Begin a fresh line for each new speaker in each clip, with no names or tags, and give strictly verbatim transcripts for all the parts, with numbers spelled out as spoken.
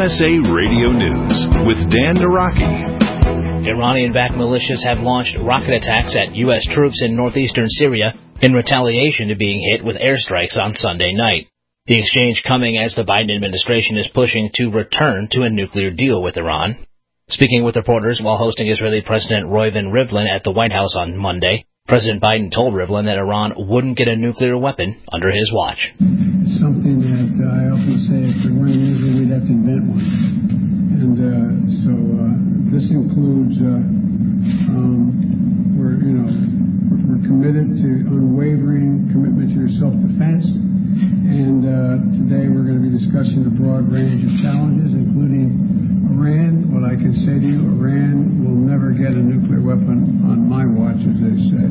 S A Radio News with Dan Naraki.
Iranian-backed militias have launched rocket attacks at U S troops in northeastern Syria in retaliation to being hit with airstrikes on Sunday night. The exchange coming as the Biden administration is pushing to return to a nuclear deal with Iran. Speaking with reporters while hosting Israeli President Reuven Rivlin at the White House on Monday, President Biden told Rivlin that Iran wouldn't get a nuclear weapon under his watch.
Something that uh, I often say, if there weren't an Israel, we'd have to invent one. And uh, so uh, this includes, uh, um, we're, you know, we're committed to unwavering commitment to your self-defense. And uh, today we're going to be discussing a broad range of challenges, including Iran. What I can say to you, Iran will never get a nuclear weapon on my watch, as they say.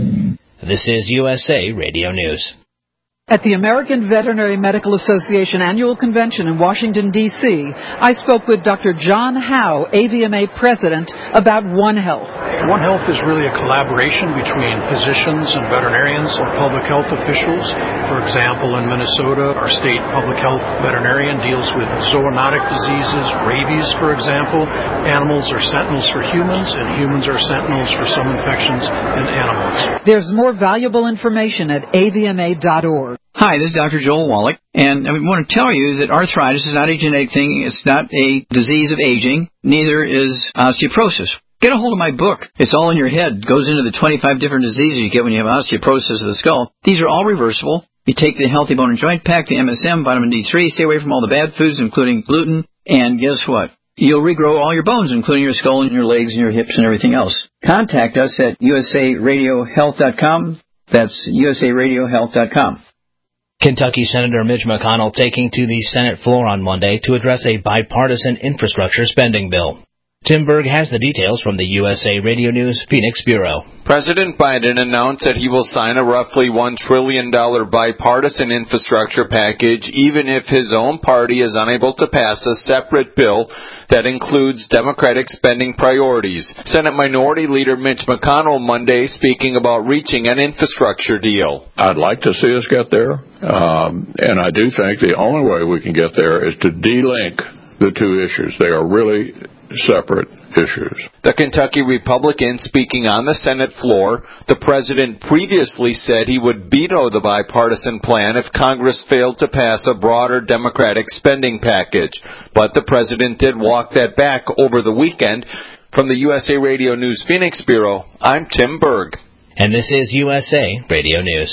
This is U S A Radio News.
At the American Veterinary Medical Association Annual Convention in Washington, D C, I spoke with Doctor John Howe, A V M A President, about One Health.
One Health is really a collaboration between physicians and veterinarians or public health officials. For example, in Minnesota, our state public health veterinarian deals with zoonotic diseases, rabies, for example. Animals are sentinels for humans, and humans are sentinels for some infections in animals.
There's more valuable information at A V M A dot org.
Hi, this is Doctor Joel Wallach, and I want to tell you that arthritis is not a genetic thing. It's not a disease of aging. Neither is osteoporosis. Get a hold of my book. It's all in your head. It goes into the twenty-five different diseases you get when you have osteoporosis of the skull. These are all reversible. You take the Healthy Bone and Joint Pack, the M S M, vitamin D three, stay away from all the bad foods, including gluten, and guess what? You'll regrow all your bones, including your skull and your legs and your hips and everything else. Contact us at U S A radio health dot com. That's U S A radio health dot com.
Kentucky Senator Mitch McConnell taking to the Senate floor on Monday to address a bipartisan infrastructure spending bill. Tim Berg has the details from the U S A Radio News Phoenix Bureau.
President Biden announced that he will sign a roughly one trillion dollars bipartisan infrastructure package even if his own party is unable to pass a separate bill that includes Democratic spending priorities. Senate Minority Leader Mitch McConnell Monday speaking about reaching an infrastructure deal.
I'd like to see us get there, um, and I do think the only way we can get there is to de-link the two issues. They are really separate issues.
The Kentucky Republican speaking on the Senate floor, the president previously said he would veto the bipartisan plan if Congress failed to pass a broader Democratic spending package. But the president did walk that back over the weekend. From the U S A Radio News Phoenix Bureau, I'm Tim Berg.
And this is U S A Radio News.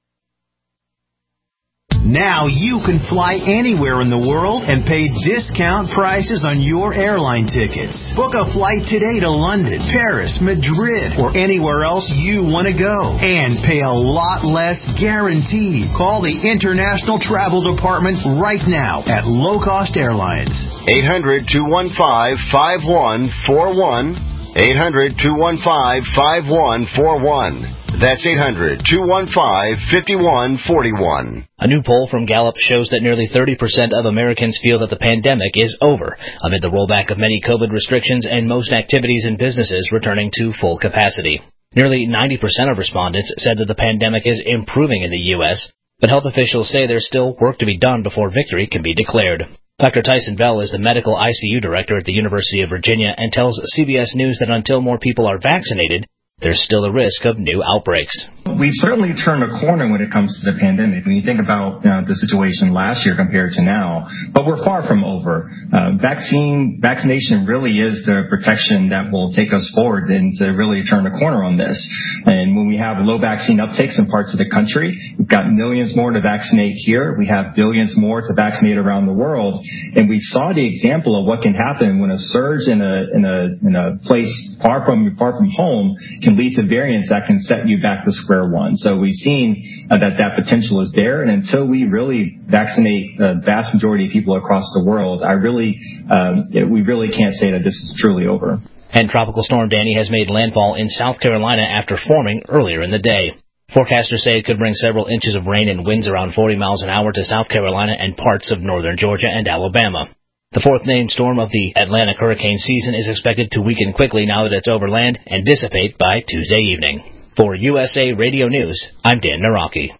Now you can fly anywhere in the world and pay discount prices on your airline tickets. Book a flight today to London, Paris, Madrid, or anywhere else you want to go. And pay a lot less guaranteed. Call the International Travel Department right now at Low Cost Airlines.
eight hundred, two one five, five one four one. eight hundred, two one five, five one four one. That's eight hundred, two one five, five one four one.
A new poll from Gallup shows that nearly thirty percent of Americans feel that the pandemic is over, amid the rollback of many COVID restrictions and most activities and businesses returning to full capacity. Nearly ninety percent of respondents said that the pandemic is improving in the U S, but health officials say there's still work to be done before victory can be declared. Doctor Tyson Bell is the medical I C U director at the University of Virginia and tells C B S News that until more people are vaccinated, there's still a risk of new outbreaks.
We've certainly turned a corner when it comes to the pandemic. When you think about you know, the situation last year compared to now, but we're far from over. Uh, vaccine vaccination really is the protection that will take us forward and to really turn a corner on this. And when we have low vaccine uptakes in parts of the country, we've got millions more to vaccinate here. We have billions more to vaccinate around the world. And we saw the example of what can happen when a surge in a in a in a place far from far from home can lead to variants that can set you back to square one. So we've seen uh, that that potential is there, and until we really vaccinate the vast majority of people across the world, I really, um, we really can't say that this is truly over.
And Tropical Storm Danny has made landfall in South Carolina after forming earlier in the day. Forecasters say it could bring several inches of rain and winds around forty miles an hour to South Carolina and parts of northern Georgia and Alabama. The fourth named storm of the Atlantic hurricane season is expected to weaken quickly now that it's over land and dissipate by Tuesday evening. For U S A Radio News, I'm Dan Naraki.